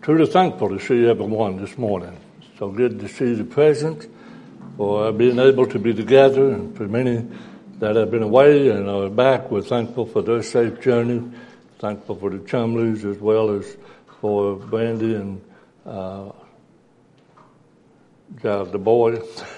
Truly thankful to see everyone this morning. So good to see the presence, for being able to be together, and for many that have been away and are back, we're thankful for their safe journey, thankful for the Chumleys as well as for Brandy and the boy.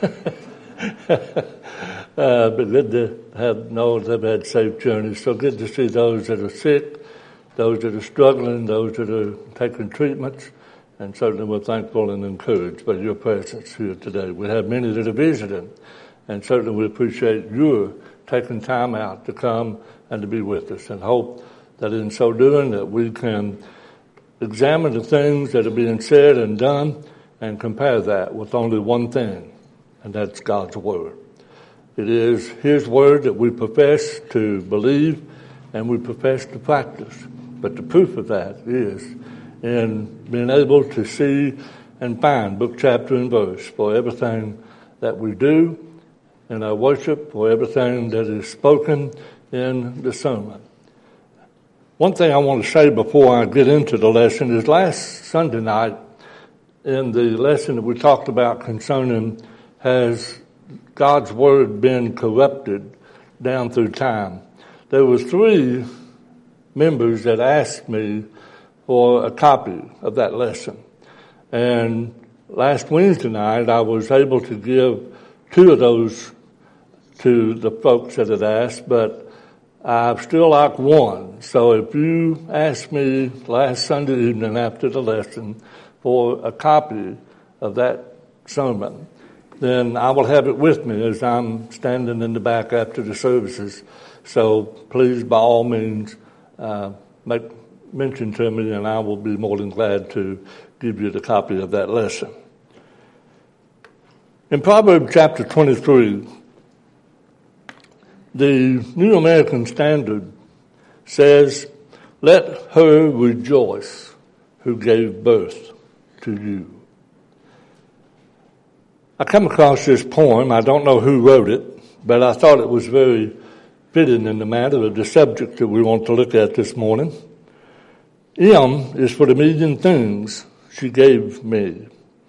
But good to know they've had safe journeys. So good to see those that are sick, those that are struggling, those that are taking treatments, and certainly we're thankful and encouraged by your presence here today. We have many that are visiting, and certainly we appreciate your taking time out to come and to be with us, and hope that in so doing that we can examine the things that are being said and done and compare that with only one thing, and that's God's Word. It is His Word that we profess to believe and we profess to practice. But the proof of that is in being able to see and find book, chapter, and verse for everything that we do in our worship, for everything that is spoken in the sermon. One thing I want to say before I get into the lesson is last Sunday night in the lesson that we talked about concerning has God's Word been corrupted down through time. There was 3 members that asked me for a copy of that lesson. And last Wednesday night, I was able to give 2 of those to the folks that had asked, but I've still like 1. So if you asked me last Sunday evening after the lesson for a copy of that sermon, then I will have it with me as I'm standing in the back after the services. So please, by all means, make mention to me, and I will be more than glad to give you the copy of that lesson. In Proverbs chapter 23, the New American Standard says, "Let her rejoice who gave birth to you." I come across this poem. I don't know who wrote it, but I thought it was very fitting in the matter of the subject that we want to look at this morning. M is for the million things she gave me.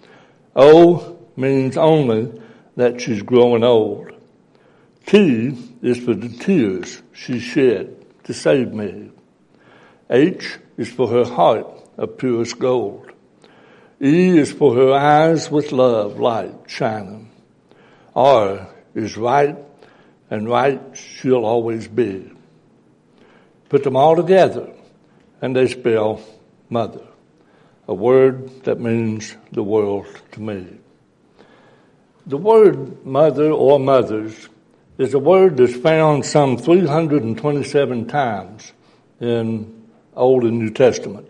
O means only that she's growing old. T is for the tears she shed to save me. H is for her heart of purest gold. E is for her eyes with love light shining. R is right, and right she'll always be. Put them all together, and they spell mother, a word that means the world to me. The word mother or mothers is a word that's found some 327 times in Old and New Testament.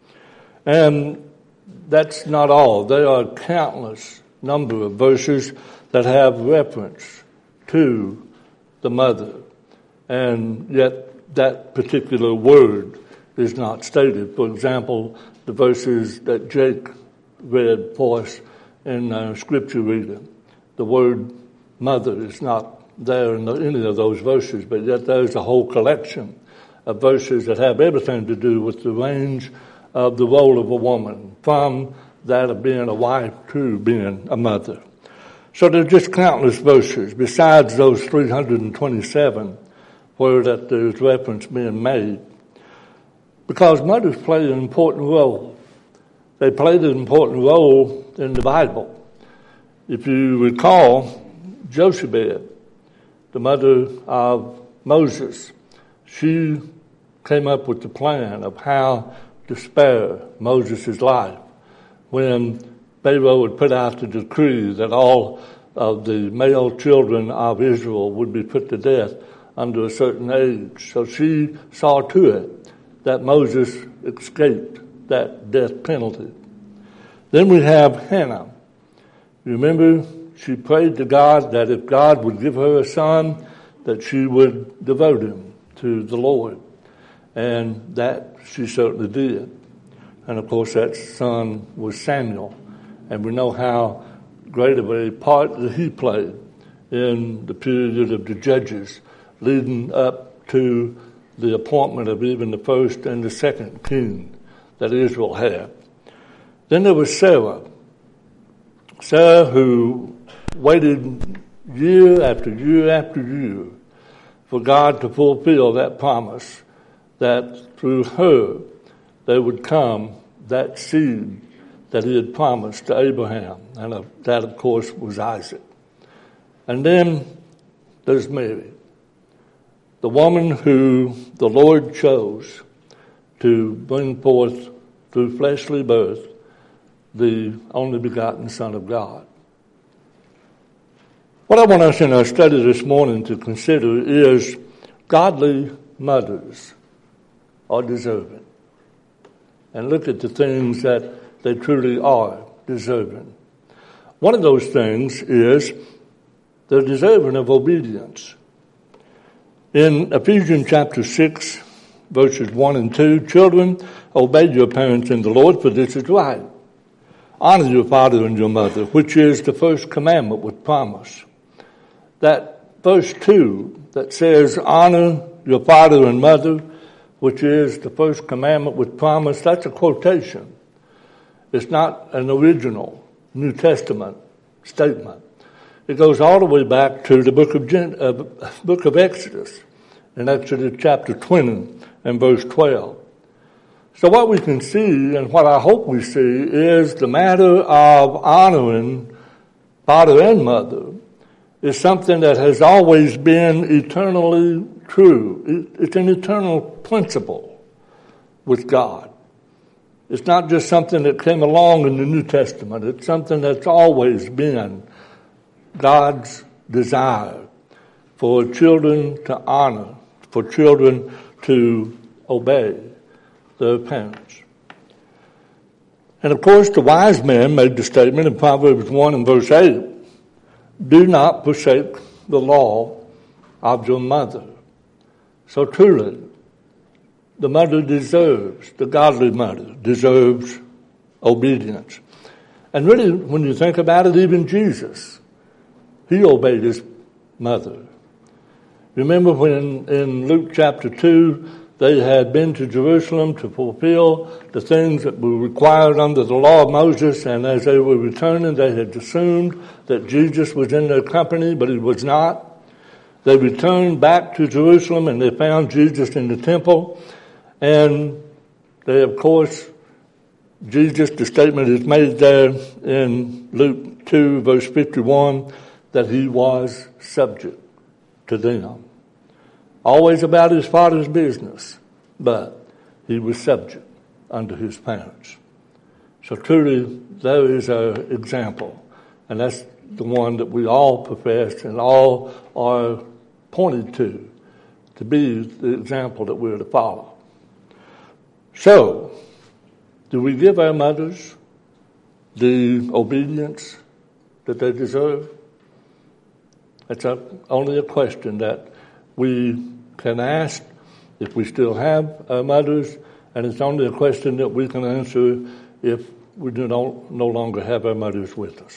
And that's not all. There are countless number of verses that have reference to the mother, and yet that particular word is not stated. For example, the verses that Jake read for us in scripture reading, the word mother is not there in any of those verses, but yet there's a whole collection of verses that have everything to do with the range of the role of a woman, from that of being a wife to being a mother. So there's just countless verses besides those 327 where that there's reference being made. Because mothers play an important role. They played an important role in the Bible. If you recall, Jochebed, the mother of Moses, she came up with the plan of how to spare Moses' life when Pharaoh had put out the decree that all of the male children of Israel would be put to death under a certain age. So she saw to it that Moses escaped that death penalty. Then we have Hannah. Remember, she prayed to God that if God would give her a son, that she would devote him to the Lord. And that she certainly did. And of course that son was Samuel. And we know how great of a part that he played in the period of the judges leading up to the appointment of even the first and the second king that Israel had. Then there was Sarah. Sarah, who waited year after year after year for God to fulfill that promise that through her there would come that seed that he had promised to Abraham. And that, of course, was Isaac. And then there's Mary, the woman who the Lord chose to bring forth through fleshly birth the only begotten Son of God. What I want us in our study this morning to consider is godly mothers are deserving. And look at the things that they truly are deserving. One of those things is they're deserving of obedience. In Ephesians chapter 6, verses 1 and 2, children, obey your parents in the Lord, for this is right. Honor your father and your mother, which is the first commandment with promise. That verse 2 that says, honor your father and mother, which is the first commandment with promise, that's a quotation. It's not an original New Testament statement. It goes all the way back to the book of Exodus, in Exodus chapter 20 and verse 12. So what we can see, and what I hope we see, is the matter of honoring father and mother is something that has always been eternally true. It's an eternal principle with God. It's not just something that came along in the New Testament. It's something that's always been God's desire for children to honor, for children to obey their parents. And of course, the wise men made the statement in Proverbs 1 and verse 8, do not forsake the law of your mother. So truly, the mother deserves, the godly mother deserves obedience. And really, when you think about it, even Jesus, he obeyed his mother. Remember when in Luke chapter 2, they had been to Jerusalem to fulfill the things that were required under the law of Moses, and as they were returning, they had assumed that Jesus was in their company, but he was not. They returned back to Jerusalem, and they found Jesus in the temple, and they, of course, Jesus, the statement is made there in Luke 2, verse 51, that he was subject to them. Always about his father's business, but he was subject unto his parents. So truly, there is our example, and that's the one that we all profess and all are pointed to be the example that we're to follow. So, do we give our mothers the obedience that they deserve? It's only a question that we can ask if we still have our mothers, and it's only a question that we can answer if we do no longer have our mothers with us.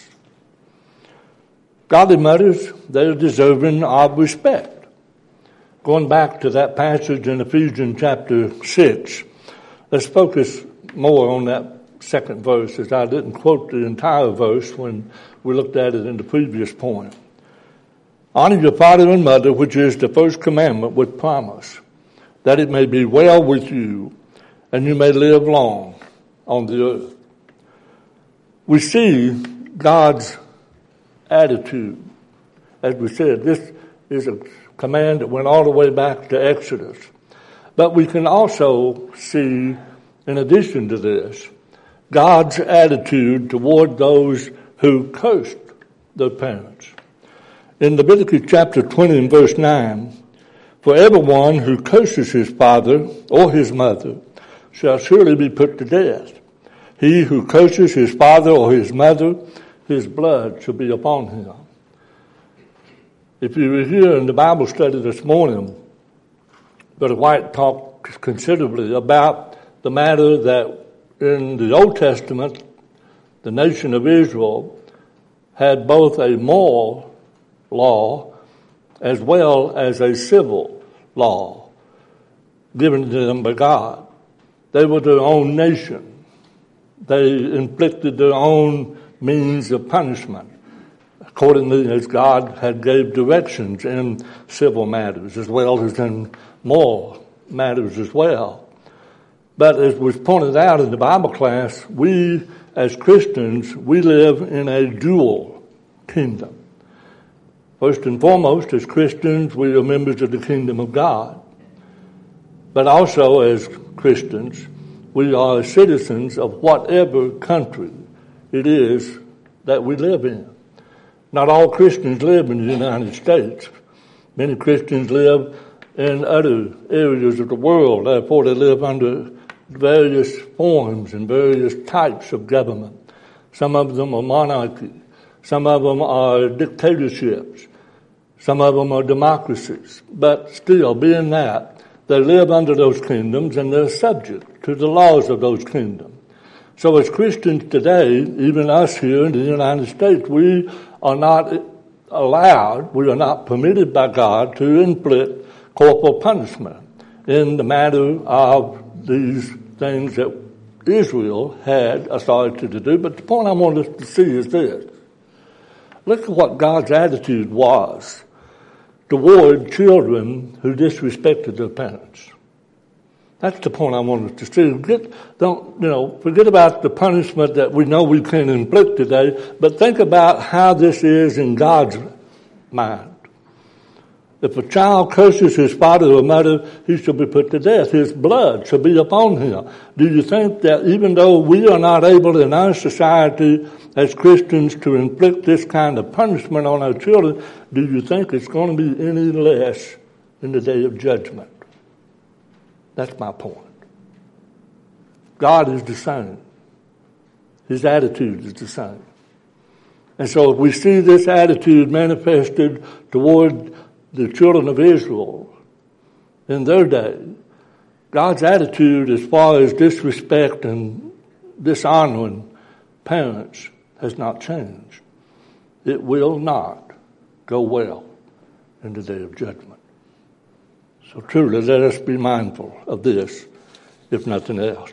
Godly mothers, they're deserving of respect. Going back to that passage in Ephesians chapter 6, let's focus more on that second verse, as I didn't quote the entire verse when we looked at it in the previous point. Honor your father and mother, which is the first commandment with promise, that it may be well with you and you may live long on the earth. We see God's attitude. As we said, this is a command that went all the way back to Exodus. But we can also see, in addition to this, God's attitude toward those who cursed their parents. In Leviticus chapter 20 and verse 9, for everyone who curses his father or his mother shall surely be put to death. He who curses his father or his mother, his blood shall be upon him. If you were here in the Bible study this morning, Brother White talked considerably about the matter that in the Old Testament, the nation of Israel had both a moral law as well as a civil law given to them by God. They were their own nation. They inflicted their own means of punishment, accordingly as God had gave directions in civil matters as well as in moral matters as well. But as was pointed out in the Bible class, we as Christians, we live in a dual kingdom. First and foremost, as Christians, we are members of the kingdom of God. But also as Christians, we are citizens of whatever country it is that we live in. Not all Christians live in the United States. Many Christians live in other areas of the world. Therefore, they live under various forms and various types of government. Some of them are monarchy. Some of them are dictatorships. Some of them are democracies. But still, being that, they live under those kingdoms and they're subject to the laws of those kingdoms. So as Christians today, even us here in the United States, we are not allowed, we are not permitted by God to inflict corporal punishment in the matter of these things that Israel had authority to do. But the point I want us to see is this. Look at what God's attitude was toward children who disrespected their parents. That's the point I want us to see. Forget about the punishment that we know we can inflict today, but think about how this is in God's mind. If a child curses his father or mother, he shall be put to death. His blood shall be upon him. Do you think that even though we are not able in our society as Christians to inflict this kind of punishment on our children, do you think it's going to be any less in the day of judgment? That's my point. God is the same. His attitude is the same. And so if we see this attitude manifested toward the children of Israel in their day, God's attitude as far as disrespect and dishonoring parents has not changed. It will not go well in the day of judgment. So truly, let us be mindful of this, if nothing else.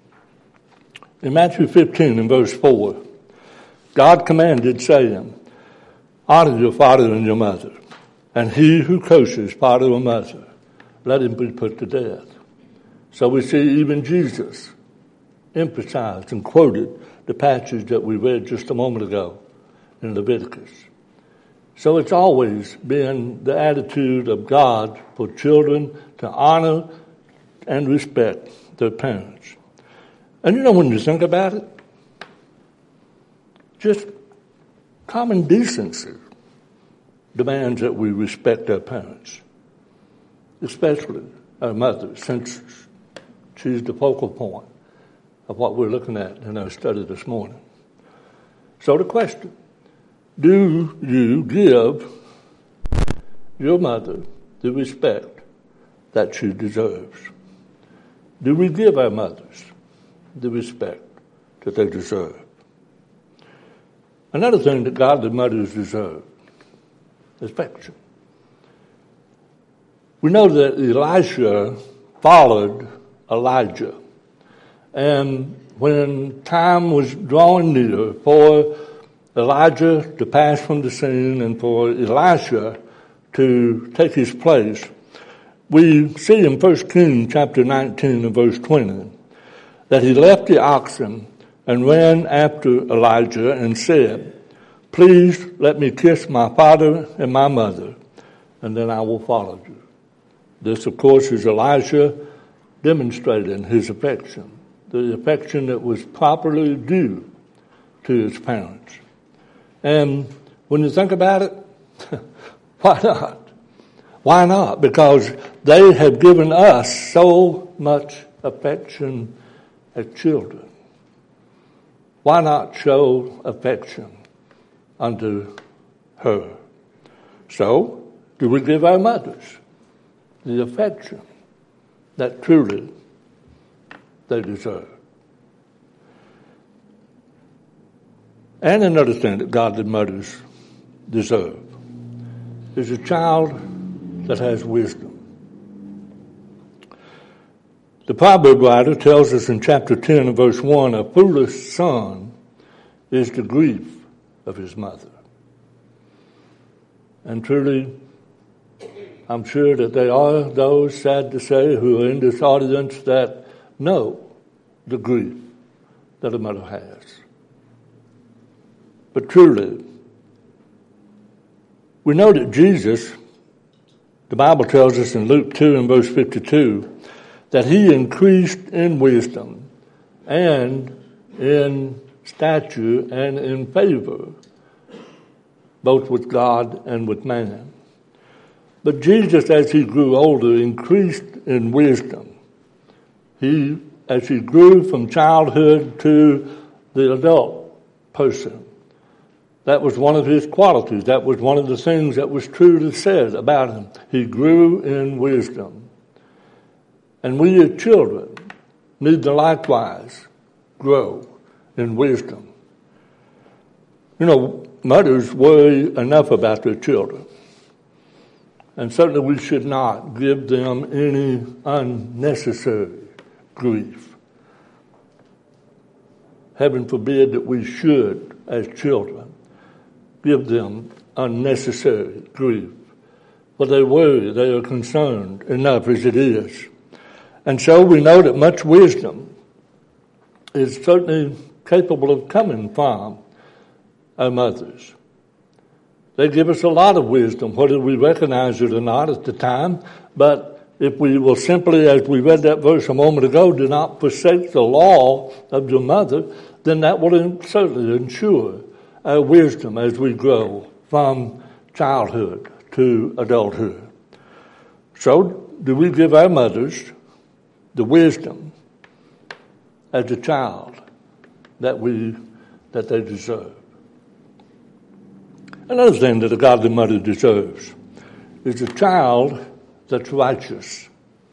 In Matthew 15 and verse 4, God commanded, saying, honor your father and your mother, and he who curses father or mother, let him be put to death. So we see even Jesus emphasized and quoted the passage that we read just a moment ago in Leviticus. So it's always been the attitude of God for children to honor and respect their parents. And when you think about it, just common decency demands that we respect our parents, especially our mother, since she's the focal point of what we're looking at in our study this morning. So the question, do you give your mother the respect that she deserves? Do we give our mothers the respect that they deserve? Another thing that godly mothers deserve is affection. We know that Elisha followed Elijah. And when time was drawing near for Elijah to pass from the scene and for Elisha to take his place, we see in 1 Kings chapter 19 and verse 20 that he left the oxen and ran after Elijah and said, please let me kiss my father and my mother, and then I will follow you. This, of course, is Elijah demonstrating his affection, the affection that was properly due to his parents. And when you think about it, why not? Why not? Because they have given us so much affection as children. Why not show affection unto her? So, do we give our mothers the affection that truly they deserve? And another thing that godly mothers deserve is a child that has wisdom. The proverb writer tells us in chapter 10 and verse 1, a foolish son is the grief of his mother. And truly, I'm sure that there are those, sad to say, who are in this audience that know the grief that a mother has. But truly, we know that Jesus, the Bible tells us in Luke 2 and verse 52, that he increased in wisdom and in stature and in favor, both with God and with man. But Jesus, as he grew older, increased in wisdom. As he grew from childhood to the adult person, that was one of his qualities. That was one of the things that was truly said about him. He grew in wisdom. And we as children need to likewise grow in wisdom. You know, mothers worry enough about their children. And certainly we should not give them any unnecessary grief. Heaven forbid that we should, as children, give them unnecessary grief. For they worry, they are concerned enough as it is. And so we know that much wisdom is certainly capable of coming from our mothers. They give us a lot of wisdom, whether we recognize it or not at the time. But if we will simply, as we read that verse a moment ago, do not forsake the law of your mother, then that will certainly ensure our wisdom as we grow from childhood to adulthood. So, do we give our mothers the wisdom as a child that they deserve? Another thing that a godly mother deserves is a child that's righteous.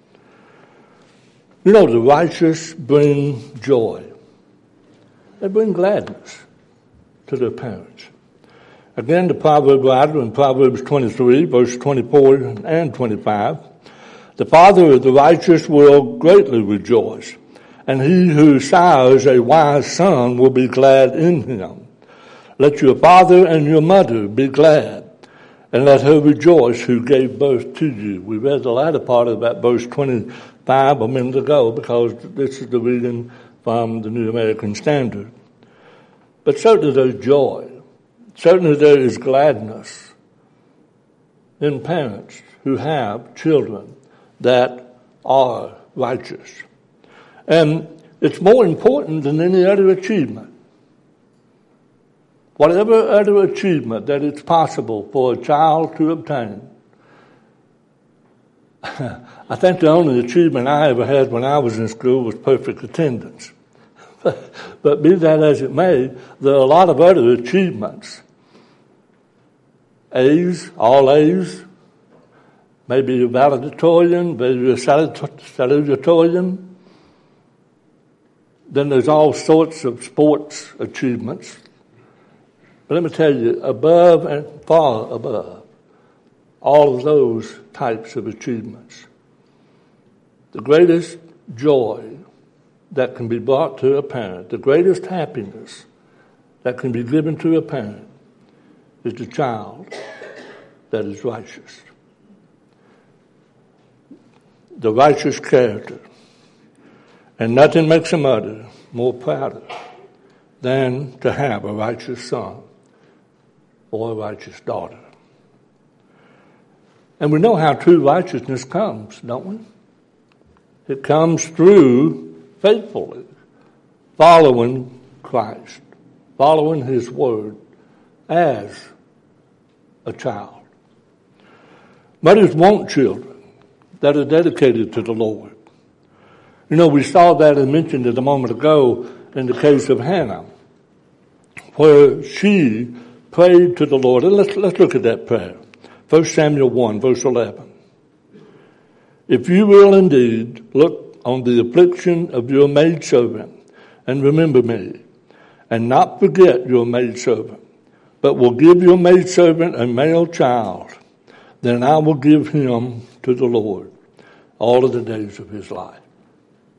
You know, the righteous bring joy. They bring gladness to their parents. Again, the proverb writer in Proverbs 23, verse 24 and 25, the father of the righteous will greatly rejoice, and he who sires a wise son will be glad in him. Let your father and your mother be glad, and let her rejoice who gave birth to you. We read the latter part of that verse 25 a minute ago because this is the reading from the New American Standard. But certainly there's joy. Certainly there is gladness in parents who have children that are righteous. And it's more important than any other achievement. Whatever other achievement that it's possible for a child to obtain. I think the only achievement I ever had when I was in school was perfect attendance. But be that as it may, there are a lot of other achievements. A's, all A's, maybe a valedictorian, maybe a salutatorian. Then there's all sorts of sports achievements. But let me tell you, above and far above all of those types of achievements, the greatest joy that can be brought to a parent, the greatest happiness that can be given to a parent is the child that is righteous. The righteous character. And nothing makes a mother more prouder than to have a righteous son or a righteous daughter. And we know how true righteousness comes, don't we? It comes through faithfully following Christ, following his word as a child. Mothers want children that are dedicated to the Lord. You know, we saw that and mentioned it a moment ago in the case of Hannah, where she prayed to the Lord. And let's look at that prayer. 1 Samuel 1, verse 11. If you will indeed look on the affliction of your maidservant and remember me, and not forget your maidservant, but will give your maidservant a male child, then I will give him to the Lord all of the days of his life.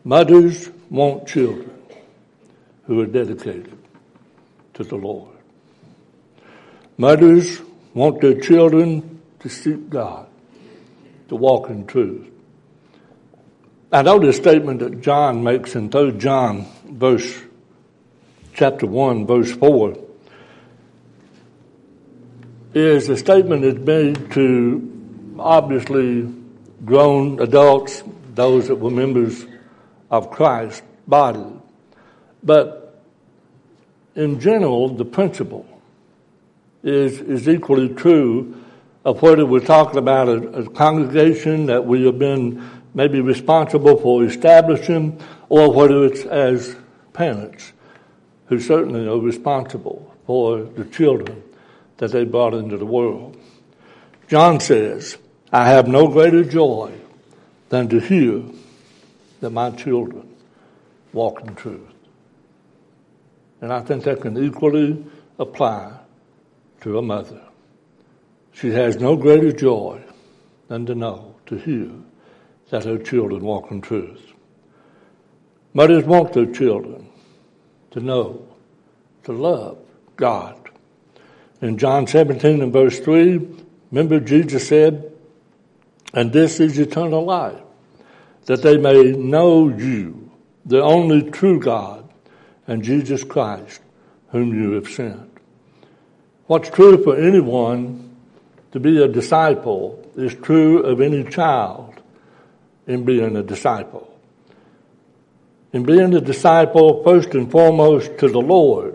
Mothers want children who are dedicated to the Lord. Mothers want their children to seek God, to walk in truth. I know the statement that John makes in 3 John chapter 1, verse 4, is a statement that's made to obviously grown adults, those that were members of Christ's body. But in general, the principle is equally true of whether we're talking about a congregation that we have been maybe responsible for establishing, or whether it's as parents who certainly are responsible for the children that they brought into the world. John says, I have no greater joy than to hear that my children walk in truth. And I think that can equally apply to a mother. She has no greater joy than to hear that her children walk in truth. Mothers want their children to know, to love God. In John 17 and verse 3, remember Jesus said, and this is eternal life, that they may know you, the only true God, and Jesus Christ, whom you have sent. What's true for anyone to be a disciple is true of any child in being a disciple. In being a disciple, first and foremost to the Lord,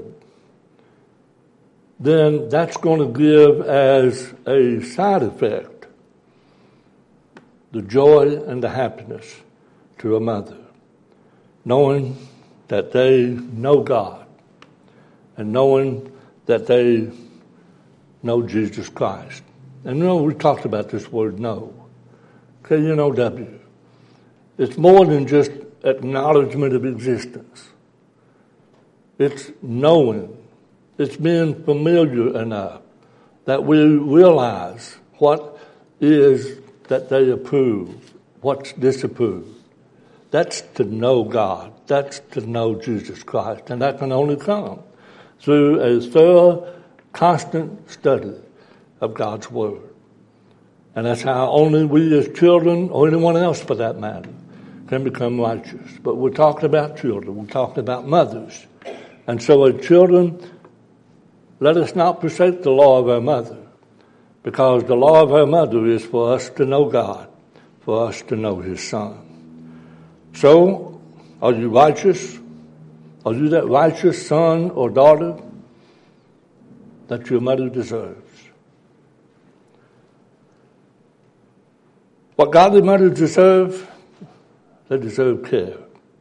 then that's going to give as a side effect the joy and the happiness to a mother, knowing that they know God and knowing that they know Jesus Christ. And we talked about this word know. K-N-O-W. It's more than just acknowledgement of existence. It's knowing. It's being familiar enough that we realize what is that they approve, what's disapproved. That's to know God. That's to know Jesus Christ. And that can only come through a thorough, constant study of God's Word. And that's how only we as children, or anyone else for that matter, can become righteous. But we're talking about children. We're talking about mothers. And so as children, let us not forsake the law of our mother, because the law of our mother is for us to know God, for us to know His Son. So, are you righteous? Are you that righteous son or daughter that your mother deserves? What godly mothers deserve, they deserve care.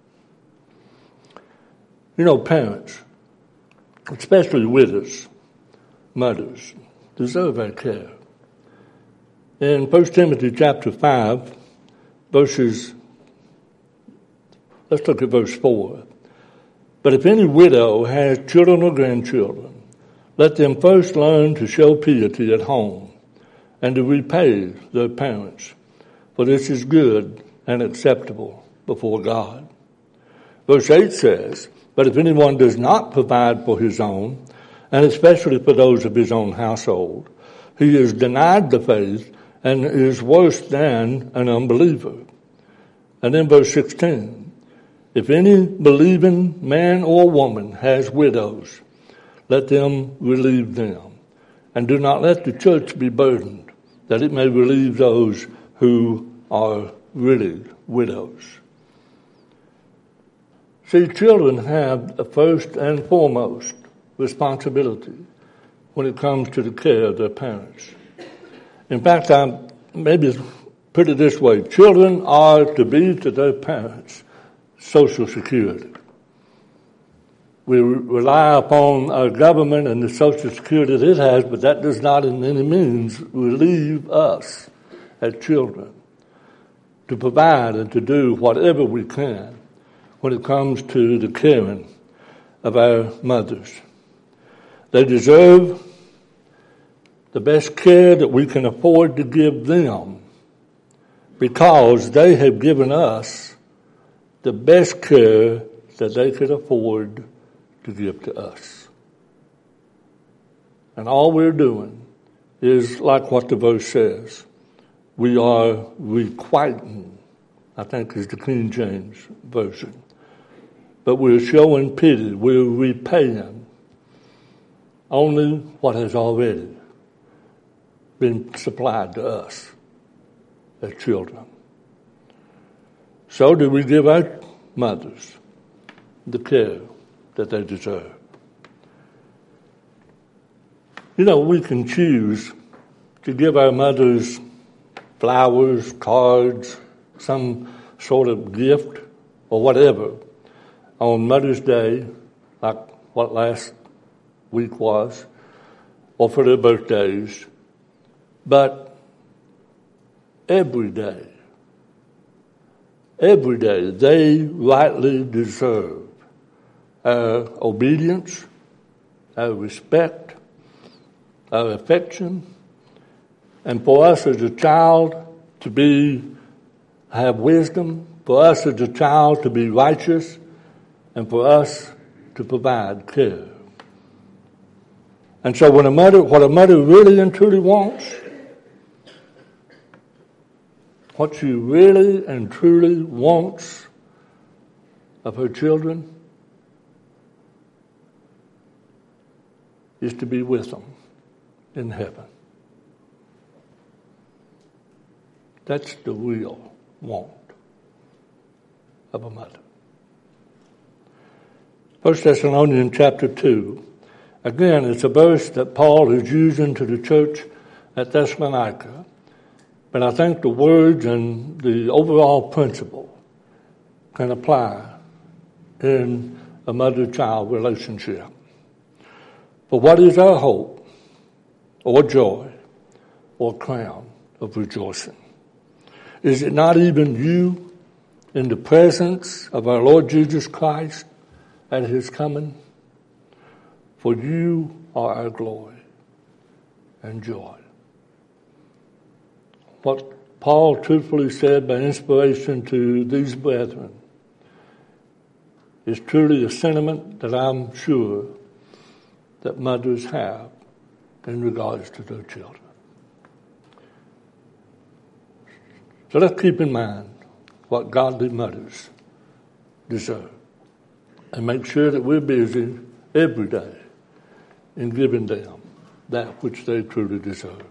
Parents, especially widows, mothers, deserve our care. In 1 Timothy chapter 5, let's look at verse 4. But if any widow has children or grandchildren, let them first learn to show piety at home and to repay their parents, for this is good and acceptable before God. Verse 8 says, but if anyone does not provide for his own, and especially for those of his own household, he is denied the faith and is worse than an unbeliever. And then verse 16, if any believing man or woman has widows, let them relieve them. And do not let the church be burdened, that it may relieve those who are really widows. See, children have the first and foremost responsibility when it comes to the care of their parents. In fact, I maybe put it this way. Children are to be to their parents Social Security. We rely upon our government and the Social Security that it has, but that does not in any means relieve us as children to provide and to do whatever we can when it comes to the caring of our mothers. They deserve the best care that we can afford to give them because they have given us the best care that they could afford to give to us. And all we're doing is like what the verse says. We are requiting, I think is the King James Version. But we're showing pity. We're repaying only what has already been supplied to us as children. So do we give our mothers the care that they deserve. You know, we can choose to give our mothers flowers, cards, some sort of gift or whatever on Mother's Day, like what last week was, or for their birthdays. But every day, they rightly deserve our obedience, our respect, our affection, and for us as a child to have wisdom, for us as a child to be righteous, and for us to provide care. And so what a mother really and truly wants, what she really and truly wants of her children is to be with them in heaven. That's the real want of a mother. 1 Thessalonians chapter 2. Again, it's a verse that Paul is using to the church at Thessalonica. But I think the words and the overall principle can apply in a mother-child relationship. But what is our hope or joy or crown of rejoicing? Is it not even you in the presence of our Lord Jesus Christ at his coming? For you are our glory and joy. What Paul truthfully said by inspiration to these brethren is truly a sentiment that I'm sure that mothers have in regards to their children. So let's keep in mind what godly mothers deserve and make sure that we're busy every day in giving them that which they truly deserve.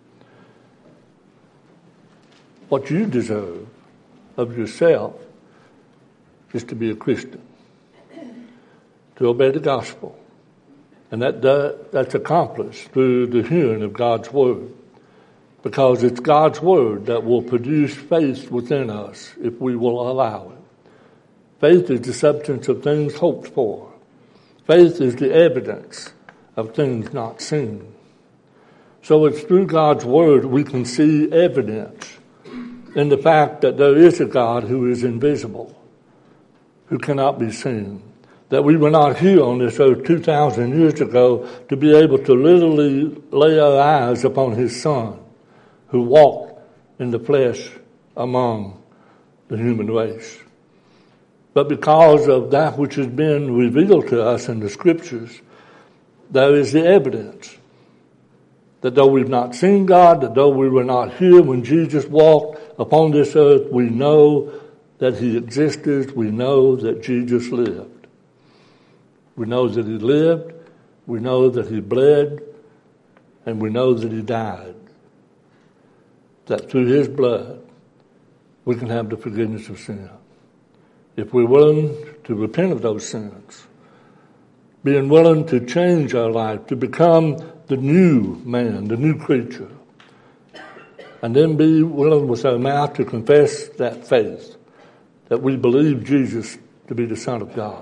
What you deserve of yourself is to be a Christian, to obey the gospel. And that's accomplished through the hearing of God's word, because it's God's word that will produce faith within us if we will allow it. Faith is the substance of things hoped for. Faith is the evidence of things not seen. So it's through God's word we can see evidence in the fact that there is a God who is invisible, who cannot be seen. That we were not here on this earth 2,000 years ago to be able to literally lay our eyes upon his Son, who walked in the flesh among the human race. But because of that which has been revealed to us in the Scriptures, there is the evidence that though we've not seen God, that though we were not here when Jesus walked upon this earth, we know that he existed, we know that Jesus lived. We know that he lived, we know that he bled, and we know that he died. That through his blood, we can have the forgiveness of sin. If we're willing to repent of those sins, being willing to change our life, to become the new man, the new creature, and then be willing with our mouth to confess that faith, that we believe Jesus to be the Son of God.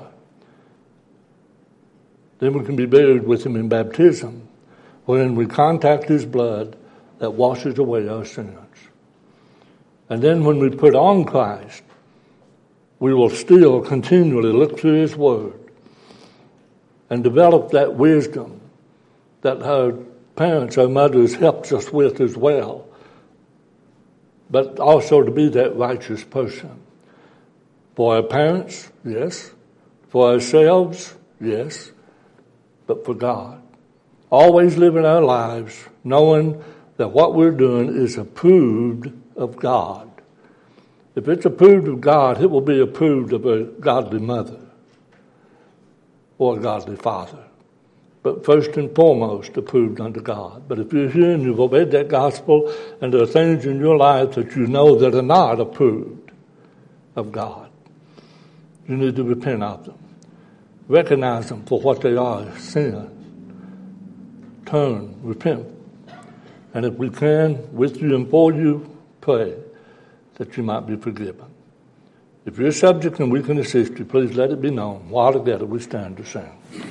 Then we can be buried with him in baptism, wherein we contact his blood that washes away our sins. And then when we put on Christ, we will still continually look through his word and develop that wisdom that our parents, our mothers helped us with as well, but also to be that righteous person. For our parents, yes. For ourselves, yes. But for God. Always living our lives knowing that what we're doing is approved of God. If it's approved of God, it will be approved of a godly mother or a godly father. But first and foremost, approved unto God. But if you're here and you've obeyed that gospel and there are things in your life that you know that are not approved of God, you need to repent of them. Recognize them for what they are, sin. Turn, repent. And if we can, with you and for you, pray that you might be forgiven. If you're subject and we can assist you, please let it be known. While together we stand to sing.